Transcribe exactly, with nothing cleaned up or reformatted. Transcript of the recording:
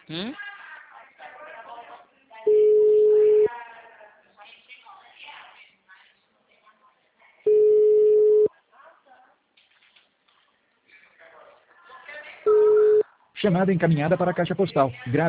Hum? Chamada encaminhada para a caixa postal. Grave.